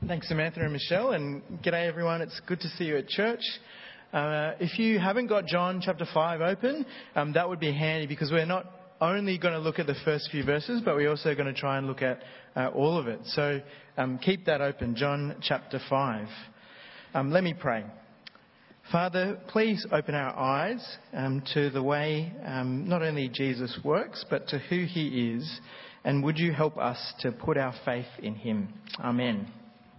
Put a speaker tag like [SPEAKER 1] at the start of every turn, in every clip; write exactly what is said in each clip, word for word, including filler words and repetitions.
[SPEAKER 1] Thanks, Samantha and Michelle, and g'day everyone. It's good to see you at church. Uh, if you haven't got John chapter five open, um, that would be handy because we're not only going to look at the first few verses, but we're also going to try and look at uh, all of it. So um, keep that open, John chapter five. Um, let me pray. Father, please open our eyes um, to the way um, not only Jesus works, but to who he is. And would you help us to put our faith in him? Amen.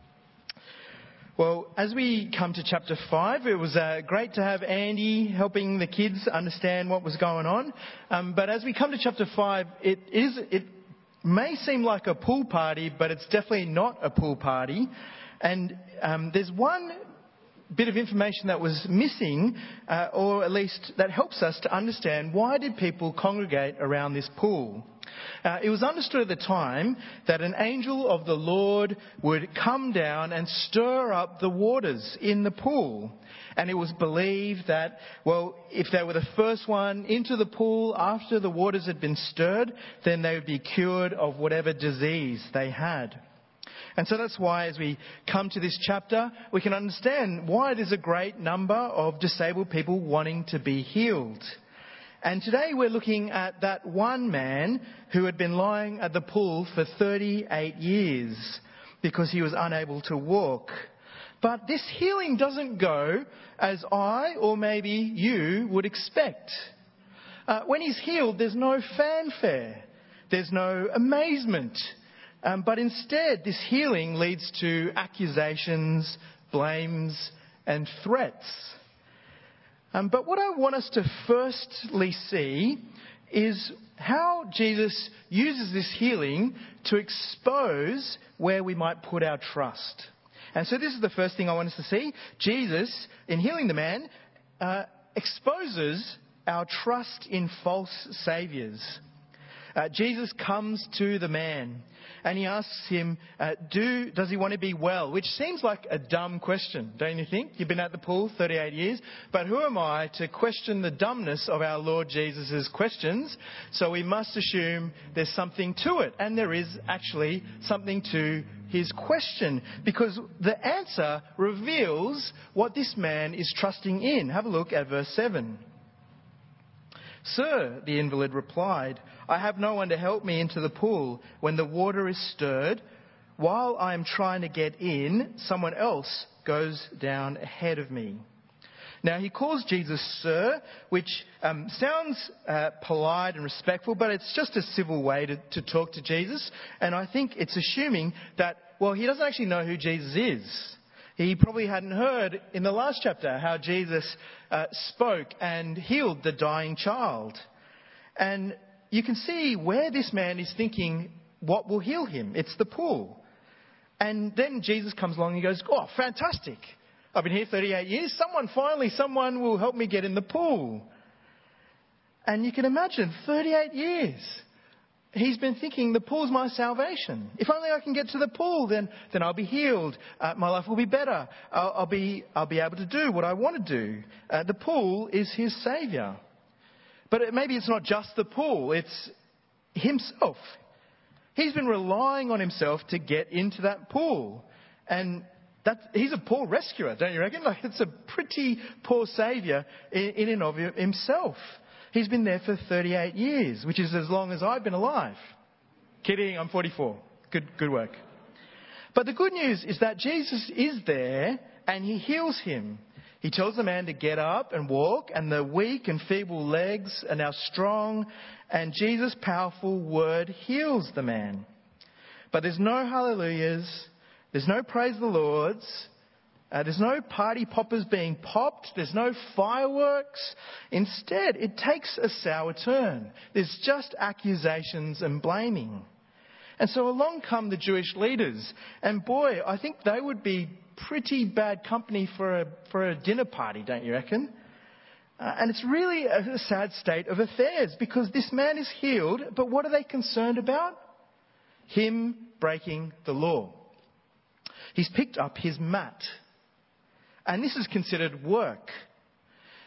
[SPEAKER 1] Well, as we come to chapter five, it was uh, great to have Andy helping the kids understand what was going on. Um, but as we come to chapter five, it is it may seem like a pool party, but it's definitely not a pool party. And um, there's one bit of information that was missing, uh, or at least that helps us to understand why did people congregate around this pool. Uh, it was understood at the time that an angel of the Lord would come down and stir up the waters in the pool. And it was believed that, well, if they were the first one into the pool after the waters had been stirred, then they would be cured of whatever disease they had. And so that's why as we come to this chapter, we can understand why there's a great number of disabled people wanting to be healed. And today we're looking at that one man who had been lying at the pool for thirty-eight years because he was unable to walk. But this healing doesn't go as I or maybe you would expect. Uh, when he's healed, there's no fanfare. There's no amazement. Um, but instead, this healing leads to accusations, blames, and threats. Um, but what I want us to firstly see is how Jesus uses this healing to expose where we might put our trust. And so this is the first thing I want us to see. Jesus, in healing the man, uh, exposes our trust in false saviours. Uh, Jesus comes to the man and he asks him, uh, do, does he want to be well? Which seems like a dumb question, don't you think? You've been at the pool thirty-eight years. But who am I to question the dumbness of our Lord Jesus' questions? So we must assume there's something to it. And there is actually something to his question, because the answer reveals what this man is trusting in. Have a look at verse seven. Sir, the invalid replied, I have no one to help me into the pool when the water is stirred. While I am trying to get in, someone else goes down ahead of me. Now, he calls Jesus Sir, which um, sounds uh, polite and respectful, but it's just a civil way to, to talk to Jesus. And I think it's assuming that, well, he doesn't actually know who Jesus is. He probably hadn't heard in the last chapter how Jesus uh, spoke and healed the dying child. And you can see where this man is thinking, what will heal him? It's the pool. And then Jesus comes along and he goes, oh, fantastic. I've been here thirty-eight years. Someone, finally, someone will help me get in the pool. And you can imagine, thirty-eight years. He's been thinking, the pool's my salvation. If only I can get to the pool, then, then I'll be healed. Uh, my life will be better. I'll, I'll be, I'll be able to do what I want to do. Uh, the pool is his saviour. But it, maybe it's not just the pool, it's himself. He's been relying on himself to get into that pool. And that's, he's a poor rescuer, don't you reckon? Like, it's a pretty poor saviour in, in and of himself. He's been there for thirty-eight years, which is as long as I've been alive. Kidding, I'm forty-four. Good, good work. But the good news is that Jesus is there and he heals him. He tells the man to get up and walk, and the weak and feeble legs are now strong, and Jesus' powerful word heals the man. But there's no hallelujahs, there's no praise the Lord's, Uh, there's no party poppers being popped. There's no fireworks. Instead, it takes a sour turn. There's just accusations and blaming. And so along come the Jewish leaders. And boy, I think they would be pretty bad company for a, for a dinner party, don't you reckon? Uh, and it's really a, a sad state of affairs because this man is healed, but what are they concerned about? Him breaking the law. He's picked up his mat. And this is considered work.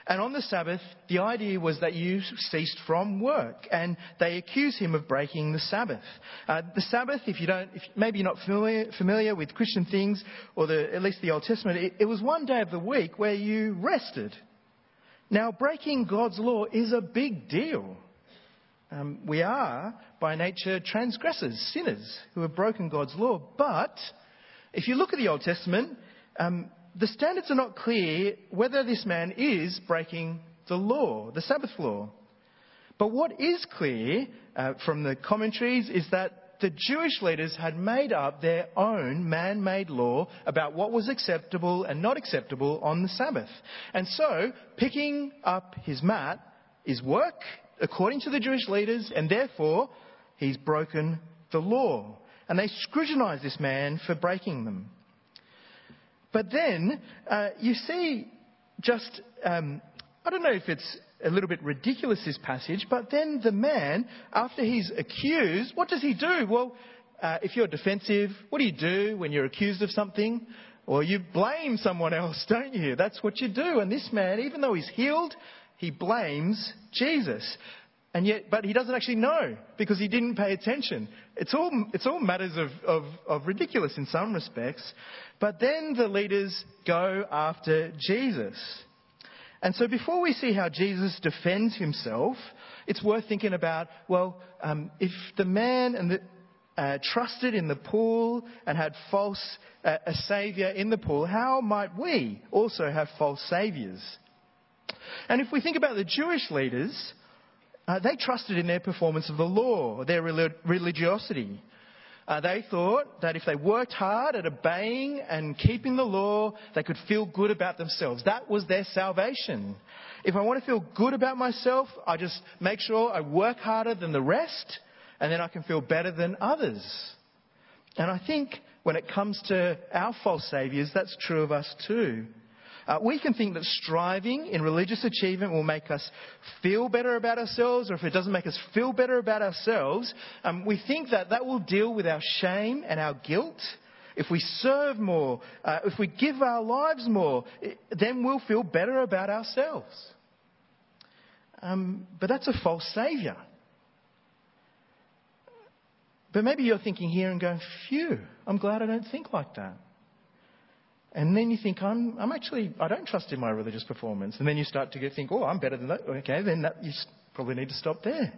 [SPEAKER 1] And on the Sabbath, the idea was that you ceased from work, and they accuse him of breaking the Sabbath. Uh, the Sabbath, if you don't, if maybe you're not familiar, familiar with Christian things, or the, at least the Old Testament, it, it was one day of the week where you rested. Now, breaking God's law is a big deal. Um, we are, by nature, transgressors, sinners who have broken God's law. But if you look at the Old Testament, um, the standards are not clear whether this man is breaking the law, the Sabbath law. But what is clear uh, from the commentaries is that the Jewish leaders had made up their own man-made law about what was acceptable and not acceptable on the Sabbath. And so, picking up his mat is work, according to the Jewish leaders, and therefore he's broken the law. And they scrutinise this man for breaking them. But then uh, you see just, um, I don't know if it's a little bit ridiculous, this passage, but then the man, after he's accused, what does he do? Well, uh, if you're defensive, what do you do when you're accused of something? Well, you blame someone else, don't you? That's what you do. And this man, even though he's healed, he blames Jesus. And yet, but he doesn't actually know because he didn't pay attention. It's all, it's all matters of, of, of ridiculous in some respects. But then the leaders go after Jesus. And so before we see how Jesus defends himself, it's worth thinking about, well, um, if the man and the, uh, trusted in the pool and had false, uh, a saviour in the pool, how might we also have false saviours? And if we think about the Jewish leaders, Uh, they trusted in their performance of the law, their religiosity. Uh, they thought that if they worked hard at obeying and keeping the law, they could feel good about themselves. That was their salvation. If I want to feel good about myself, I just make sure I work harder than the rest, and then I can feel better than others. And I think when it comes to our false saviours, that's true of us too. Uh, we can think that striving in religious achievement will make us feel better about ourselves, or if it doesn't make us feel better about ourselves, um, we think that that will deal with our shame and our guilt. If we serve more, uh, if we give our lives more, it, then we'll feel better about ourselves. Um, but that's a false saviour. But maybe you're thinking here and going, phew, I'm glad I don't think like that. And then you think, I'm, I'm actually, I don't trust in my religious performance. And then you start to get, think, oh, I'm better than that. Okay, then that, you probably need to stop there.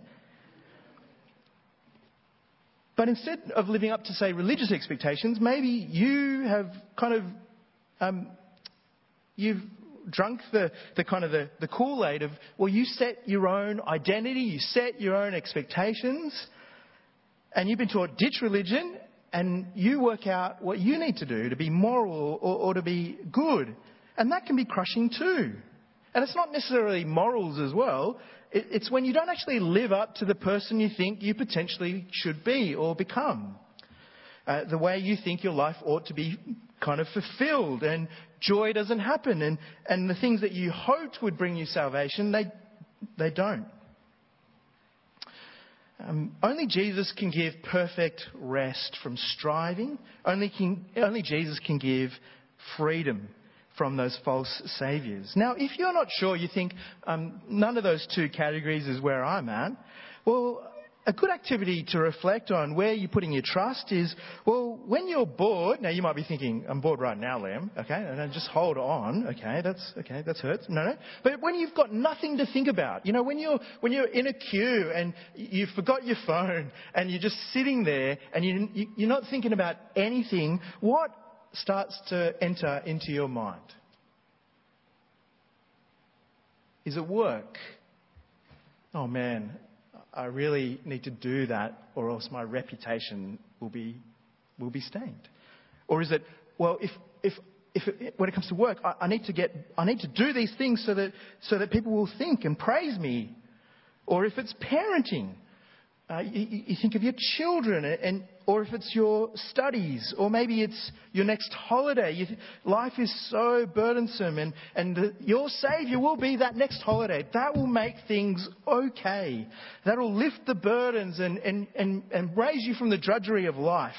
[SPEAKER 1] But instead of living up to, say, religious expectations, maybe you have kind of, um, you've drunk the, the kind of the, the Kool-Aid of, well, you set your own identity, you set your own expectations, and you've been taught ditch religion, and you work out what you need to do to be moral or, or to be good. And that can be crushing too. And it's not necessarily morals as well. It, it's when you don't actually live up to the person you think you potentially should be or become. Uh, the way you think your life ought to be kind of fulfilled, and joy doesn't happen. And, and the things that you hoped would bring you salvation, they, they don't. Um, only Jesus can give perfect rest from striving. Only, can, only Jesus can give freedom from those false saviours. Now, if you're not sure, you think um, none of those two categories is where I'm at, well, a good activity to reflect on where you're putting your trust is, well, when you're bored, now you might be thinking, I'm bored right now, Liam, okay, and then just hold on, okay, that's, okay, that's hurts, no, no, but when you've got nothing to think about, you know, when you're, when you're in a queue and you forgot your phone and you're just sitting there and you, you, you're not thinking about anything, what starts to enter into your mind? Is it work? Oh man, I really need to do that, or else my reputation will be will be stained. Or is it, well, if if if it, when it comes to work, I, I need to get I need to do these things so that so that people will think and praise me. Or if it's parenting, uh, you, you think of your children, and or if it's your studies, or maybe it's your next holiday. You, life is so burdensome, and, and the, your saviour will be that next holiday. That will make things okay. That will lift the burdens and, and, and, and raise you from the drudgery of life.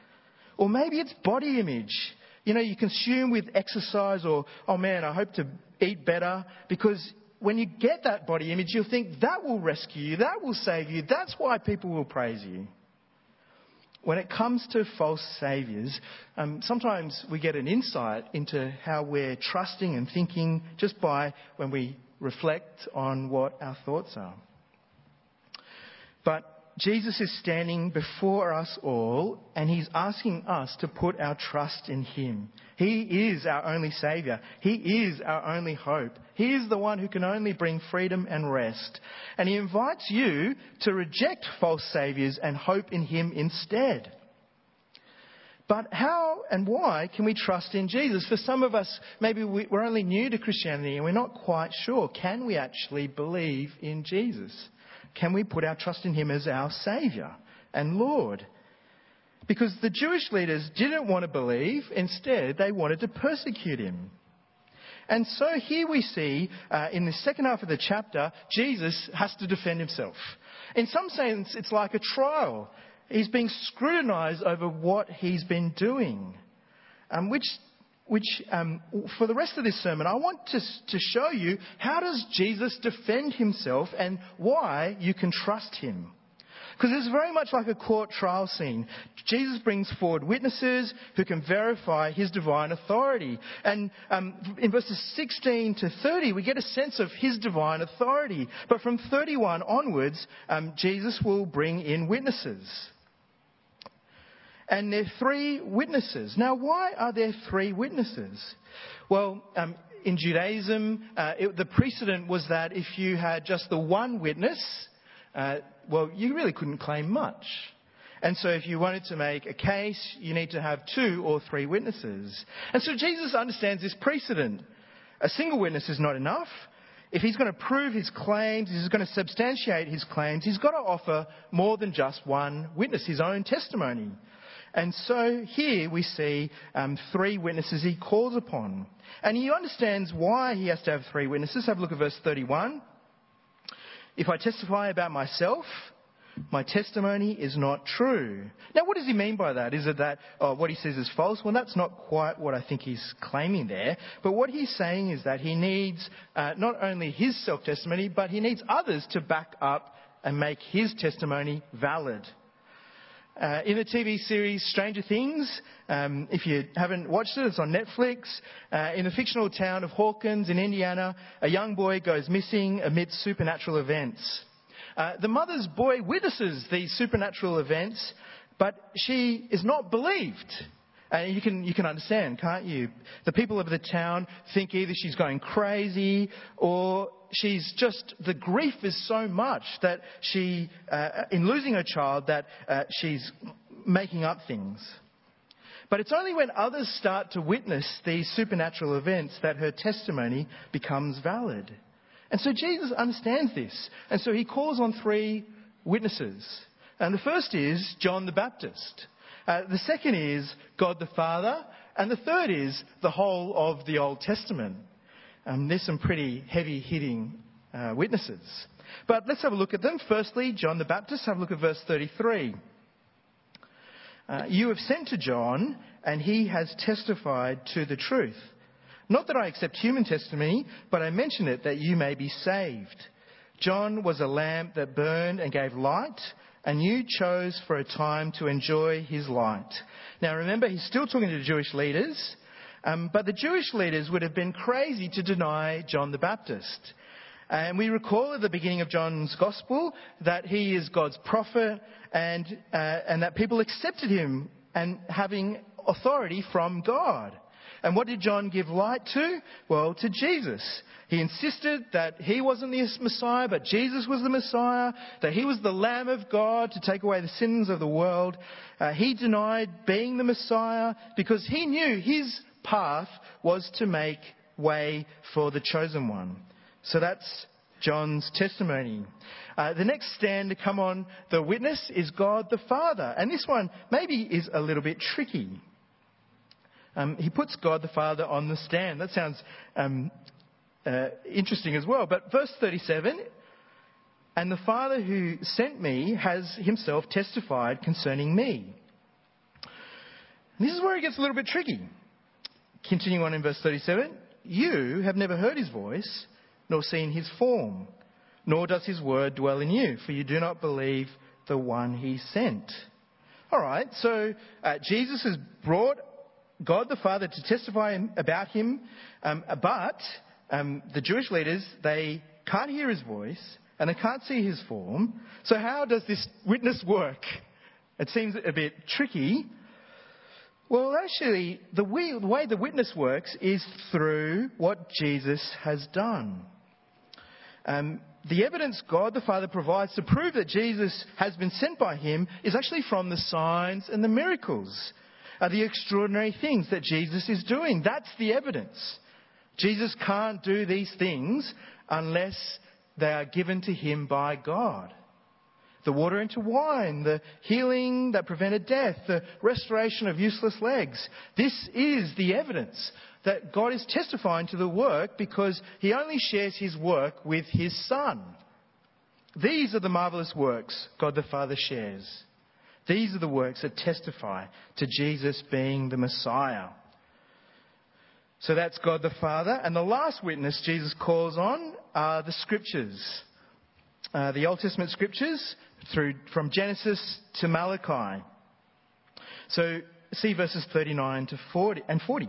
[SPEAKER 1] Or maybe it's body image. You know, you consume with exercise, or, oh man, I hope to eat better, because when you get that body image, you'll think that will rescue you, that will save you, that's why people will praise you. When it comes to false saviours, um, sometimes we get an insight into how we're trusting and thinking just by when we reflect on what our thoughts are. But Jesus is standing before us all, and he's asking us to put our trust in him. He is our only saviour. He is our only hope. He is the one who can only bring freedom and rest. And he invites you to reject false saviours and hope in him instead. But how and why can we trust in Jesus? For some of us, maybe we're only new to Christianity and we're not quite sure. Can we actually believe in Jesus? Can we put our trust in him as our Saviour and Lord? Because the Jewish leaders didn't want to believe. Instead, they wanted to persecute him. And so here we see, uh, in the second half of the chapter, Jesus has to defend himself. In some sense, it's like a trial. He's being scrutinised over what he's been doing. Um, which, which um, for the rest of this sermon, I want to, to show you how does Jesus defend himself and why you can trust him. Because it's very much like a court trial scene. Jesus brings forward witnesses who can verify his divine authority. And um, in verses sixteen to thirty, we get a sense of his divine authority. But from thirty-one onwards, um, Jesus will bring in witnesses. And there are three witnesses. Now, why are there three witnesses? Well, um, in Judaism, uh, it, the precedent was that if you had just the one witness, uh, well, you really couldn't claim much. And so if you wanted to make a case, you need to have two or three witnesses. And so Jesus understands this precedent. A single witness is not enough. If he's going to prove his claims, he's going to substantiate his claims, he's got to offer more than just one witness, his own testimony. And so here we see um, three witnesses he calls upon. And he understands why he has to have three witnesses. Have a look at verse thirty-one. If I testify about myself, my testimony is not true. Now, what does he mean by that? Is it that oh, what he says is false? Well, that's not quite what I think he's claiming there. But what he's saying is that he needs uh, not only his self-testimony, but he needs others to back up and make his testimony valid. Uh, in the T V series Stranger Things, um, if you haven't watched it, it's on Netflix. Uh, in the fictional town of Hawkins in Indiana, a young boy goes missing amidst supernatural events. Uh, the mother's boy witnesses these supernatural events, but she is not believed. And you can you can understand, can't you? The people of the town think either she's going crazy or she's just, the grief is so much that she, uh, in losing her child, that uh, she's making up things. But it's only when others start to witness these supernatural events that her testimony becomes valid. And so Jesus understands this. And so he calls on three witnesses. And the first is John the Baptist. Uh, the second is God the Father. And the third is the whole of the Old Testament. Um, there's some pretty heavy-hitting uh, witnesses. But let's have a look at them. Firstly, John the Baptist. Have a look at verse thirty-three. Uh, you have sent to John, and he has testified to the truth. Not that I accept human testimony, but I mention it that you may be saved. John was a lamp that burned and gave light, and you chose for a time to enjoy his light. Now remember, he's still talking to the Jewish leaders. Um, but the Jewish leaders would have been crazy to deny John the Baptist. And we recall at the beginning of John's Gospel that he is God's prophet and, uh, and that people accepted him and having authority from God. And what did John give light to? Well, to Jesus. He insisted that he wasn't the Messiah, but Jesus was the Messiah, that he was the Lamb of God to take away the sins of the world. Uh, he denied being the Messiah because he knew his path was to make way for the chosen one. So that's John's testimony. Uh, the next stand to come on the witness is God the Father. And this one maybe is a little bit tricky. Um, he puts God the Father on the stand. That sounds um, uh, interesting as well. But verse thirty-seven, and the Father who sent me has himself testified concerning me. And this is where it gets a little bit tricky. Continuing on in verse thirty-seven, you have never heard his voice, nor seen his form, nor does his word dwell in you, for you do not believe the one he sent. All right, so uh, Jesus has brought God the Father to testify about him, um, but um, the Jewish leaders, they can't hear his voice and they can't see his form. So how does this witness work? It seems a bit tricky. Well, actually, the way, the way the witness works is through what Jesus has done. Um, the evidence God the Father provides to prove that Jesus has been sent by him is actually from the signs and the miracles, uh, the extraordinary things that Jesus is doing. That's the evidence. Jesus can't do these things unless they are given to him by God. The water into wine, the healing that prevented death, the restoration of useless legs. This is the evidence that God is testifying to the work because he only shares his work with his Son. These are the marvellous works God the Father shares. These are the works that testify to Jesus being the Messiah. So that's God the Father. And the last witness Jesus calls on are the Scriptures. Uh, the Old Testament Scriptures through from Genesis to Malachi. So see verses thirty-nine to forty and forty.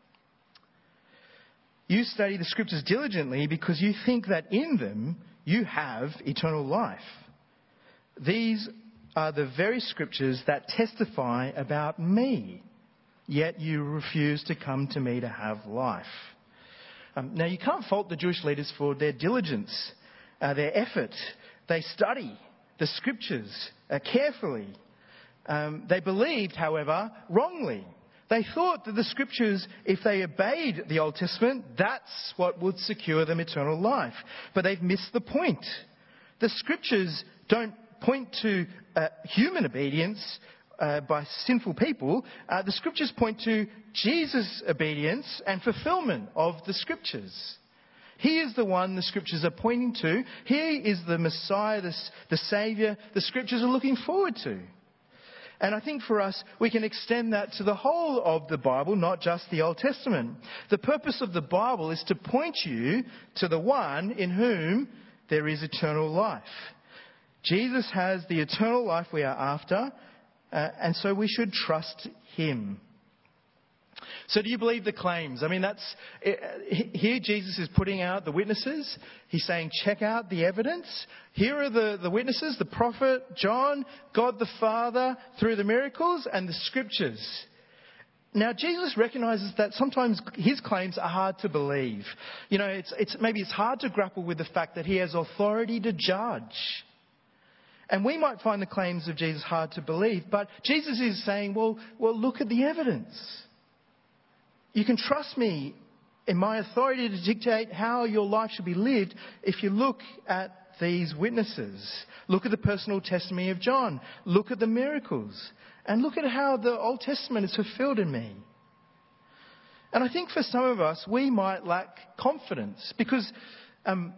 [SPEAKER 1] You study the Scriptures diligently because you think that in them you have eternal life. These are the very Scriptures that testify about me, yet you refuse to come to me to have life. Um, now, you can't fault the Jewish leaders for their diligence, uh, their effort. They study the Scriptures uh, carefully. Um, they believed, however, wrongly. They thought that the Scriptures, if they obeyed the Old Testament, that's what would secure them eternal life. But they've missed the point. The Scriptures don't point to uh, human obedience uh, by sinful people. Uh, the Scriptures point to Jesus' obedience and fulfillment of the Scriptures. He is the one the Scriptures are pointing to. He is the Messiah, the, the Saviour the Scriptures are looking forward to. And I think for us, we can extend that to the whole of the Bible, not just the Old Testament. The purpose of the Bible is to point you to the one in whom there is eternal life. Jesus has the eternal life we are after, uh, and so we should trust him. So do you believe the claims? I mean, that's here Jesus is putting out the witnesses. He's saying, check out the evidence. Here are the, the witnesses, the prophet John, God the Father through the miracles and the Scriptures. Now, Jesus recognises that sometimes his claims are hard to believe. You know, it's, it's maybe it's hard to grapple with the fact that he has authority to judge. And we might find the claims of Jesus hard to believe, but Jesus is saying, well, well, look at the evidence. You can trust me in my authority to dictate how your life should be lived if you look at these witnesses. Look at the personal testimony of John. Look at the miracles. And look at how the Old Testament is fulfilled in me. And I think for some of us, we might lack confidence because, um,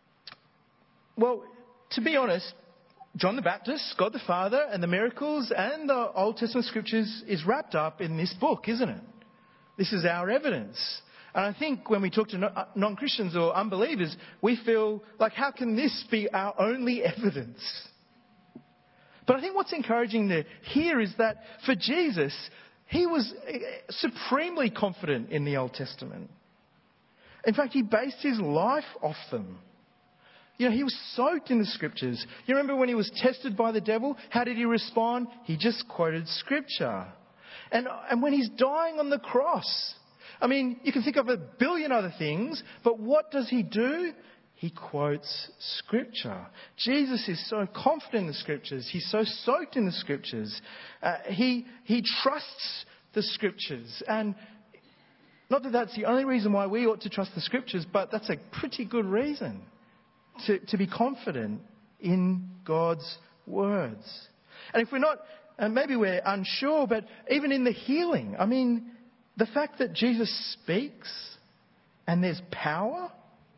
[SPEAKER 1] well, to be honest, John the Baptist, God the Father, and the miracles and the Old Testament Scriptures is wrapped up in this book, isn't it? This is our evidence. And I think when we talk to non-Christians or unbelievers, we feel like, how can this be our only evidence? But I think what's encouraging to hear is that for Jesus, he was supremely confident in the Old Testament. In fact, he based his life off them. You know, he was soaked in the Scriptures. You remember when he was tested by the devil? How did he respond? He just quoted Scripture. And, and when he's dying on the cross, I mean, you can think of a billion other things, but what does he do? He quotes Scripture. Jesus is so confident in the Scriptures. He's so soaked in the Scriptures. Uh, he, he trusts the Scriptures. And not that that's the only reason why we ought to trust the Scriptures, but that's a pretty good reason to, to be confident in God's words. And if we're not, and maybe we're unsure, but even in the healing, I mean, the fact that Jesus speaks and there's power,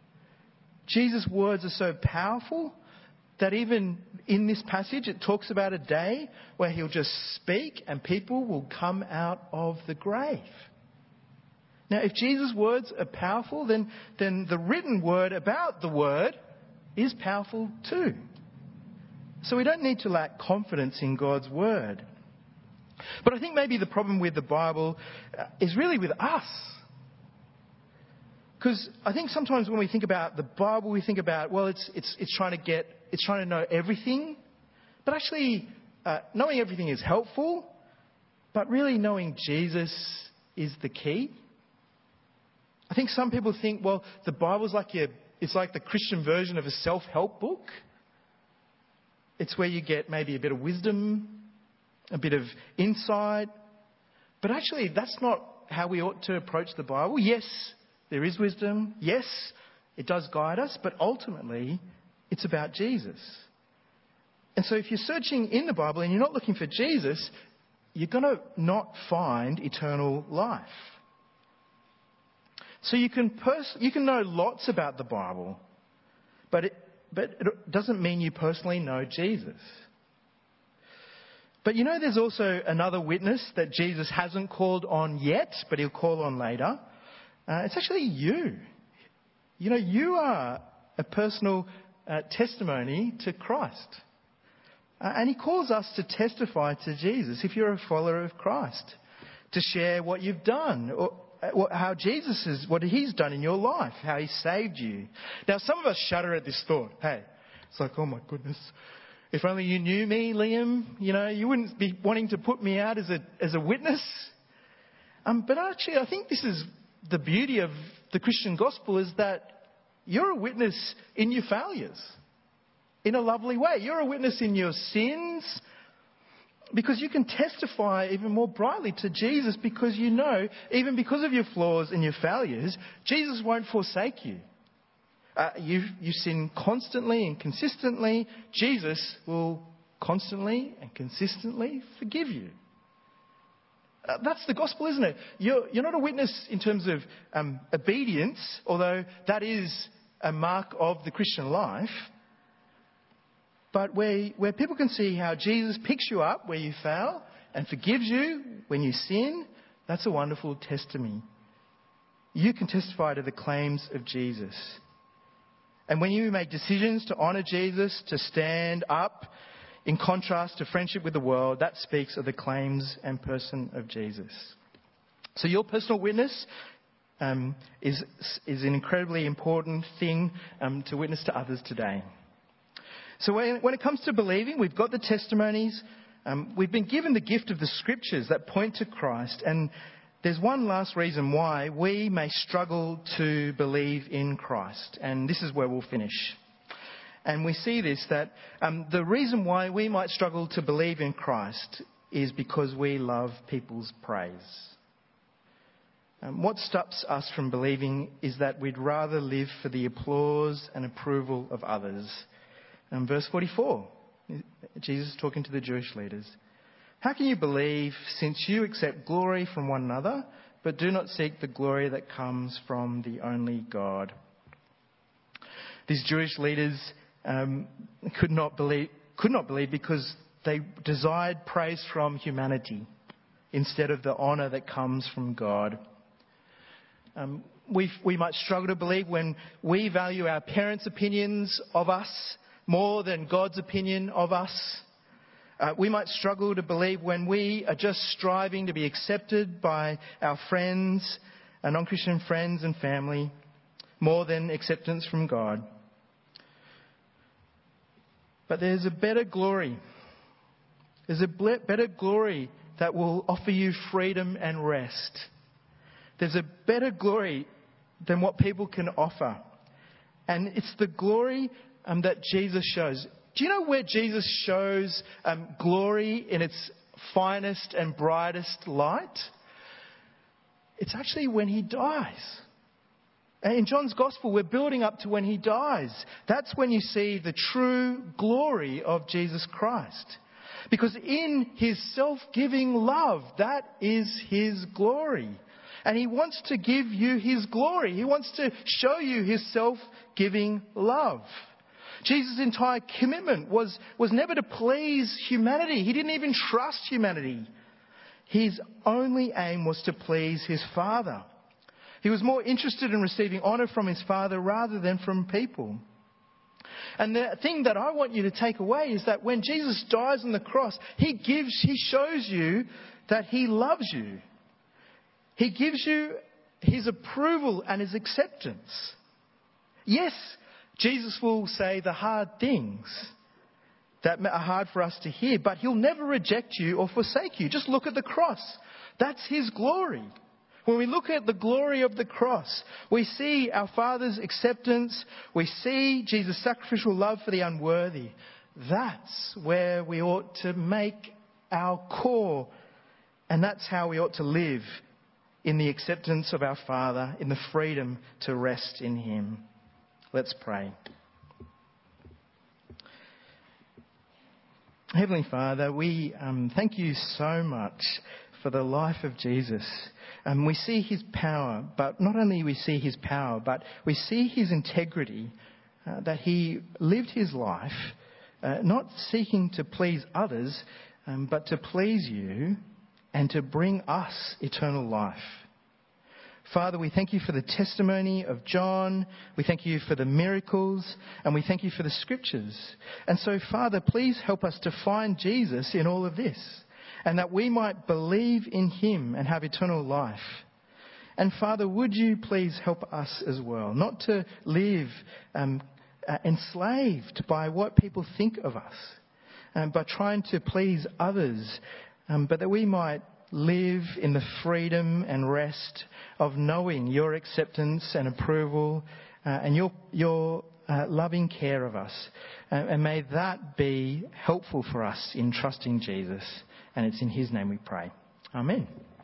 [SPEAKER 1] Jesus' words are so powerful that even in this passage it talks about a day where he'll just speak and people will come out of the grave. Now, if Jesus' words are powerful, then, then the written word about the word is powerful too. So we don't need to lack confidence in God's word. But I think maybe the problem with the Bible is really with us. Because I think sometimes when we think about the Bible, we think about, well, it's it's it's trying to get, it's trying to know everything. But actually, uh, knowing everything is helpful. But really knowing Jesus is the key. I think some people think, well, the Bible's like your, it's like the Christian version of a self-help book. It's where you get maybe a bit of wisdom, a bit of insight. But actually, that's not how we ought to approach the Bible. Yes, there is wisdom. Yes, it does guide us. But ultimately, it's about Jesus. And so if you're searching in the Bible and you're not looking for Jesus, you're going to not find eternal life. So you can pers- you can know lots about the Bible, but it, but it doesn't mean you personally know Jesus. But you know, there's also another witness that Jesus hasn't called on yet, but he'll call on later. Uh, it's actually you. You know, you are a personal uh, testimony to Christ. Uh, and he calls us to testify to Jesus if you're a follower of Christ, to share what you've done, or how Jesus is, what he's done in your life, how he saved you. Now, some of us shudder at this thought. Hey, it's like, oh my goodness, if only you knew me, Liam, you know, you wouldn't be wanting to put me out as a as a witness. Um, but actually, I think this is the beauty of the Christian gospel, is that you're a witness in your failures, in a lovely way. You're a witness in your sins, because you can testify even more brightly to Jesus, because you know, even because of your flaws and your failures, Jesus won't forsake you. Uh, you, you sin constantly and consistently, Jesus will constantly and consistently forgive you. Uh, that's the gospel, isn't it? You're, you're not a witness in terms of um, obedience, although that is a mark of the Christian life. But where, where people can see how Jesus picks you up where you fail and forgives you when you sin, that's a wonderful testimony. You can testify to the claims of Jesus. And when you make decisions to honour Jesus, to stand up in contrast to friendship with the world, that speaks of the claims and person of Jesus. So your personal witness um, is, is an incredibly important thing um, to witness to others today. So when, when it comes to believing, we've got the testimonies. Um, we've been given the gift of the scriptures that point to Christ. And there's one last reason why we may struggle to believe in Christ. And this is where we'll finish. And we see this, that um, the reason why we might struggle to believe in Christ is because we love people's praise. Um, what stops us from believing is that we'd rather live for the applause and approval of others. Um, verse forty-four, Jesus is talking to the Jewish leaders. How can you believe, since you accept glory from one another, but do not seek the glory that comes from the only God? These Jewish leaders um, could not believe, could not believe because they desired praise from humanity instead of the honour that comes from God. Um, we we might struggle to believe when we value our parents' opinions of us more than God's opinion of us. Uh, we might struggle to believe when we are just striving to be accepted by our friends, our non-Christian friends and family, more than acceptance from God. But there's a better glory. There's a ble- better glory that will offer you freedom and rest. There's a better glory than what people can offer. And it's the glory um, that Jesus shows. Do you know where Jesus shows um, glory in its finest and brightest light? It's actually when he dies. In John's Gospel, we're building up to when he dies. That's when you see the true glory of Jesus Christ. Because in his self-giving love, that is his glory. And he wants to give you his glory. He wants to show you his self-giving love. Jesus' entire commitment was, was never to please humanity. He didn't even trust humanity. His only aim was to please his Father. He was more interested in receiving honour from his Father rather than from people. And the thing that I want you to take away is that when Jesus dies on the cross, he gives, he shows you that he loves you. He gives you his approval and his acceptance. Yes, Jesus will say the hard things that are hard for us to hear, but he'll never reject you or forsake you. Just look at the cross. That's his glory. When we look at the glory of the cross, we see our Father's acceptance. We see Jesus' sacrificial love for the unworthy. That's where we ought to make our core, and that's how we ought to live, in the acceptance of our Father, in the freedom to rest in him. Let's pray. Heavenly Father, we um, thank you so much for the life of Jesus. Um, we see his power, but not only we see his power, but we see his integrity, uh, that he lived his life uh, not seeking to please others, um, but to please you and to bring us eternal life. Father, we thank you for the testimony of John. We thank you for the miracles, and we thank you for the scriptures. And so, Father, please help us to find Jesus in all of this, and that we might believe in him and have eternal life. And Father, would you please help us as well, not to live um, uh, enslaved by what people think of us, um, but trying to please others, um, but that we might live in the freedom and rest of knowing your acceptance and approval uh, and your your uh, loving care of us. Uh, and may that be helpful for us in trusting Jesus. And it's in his name we pray. Amen.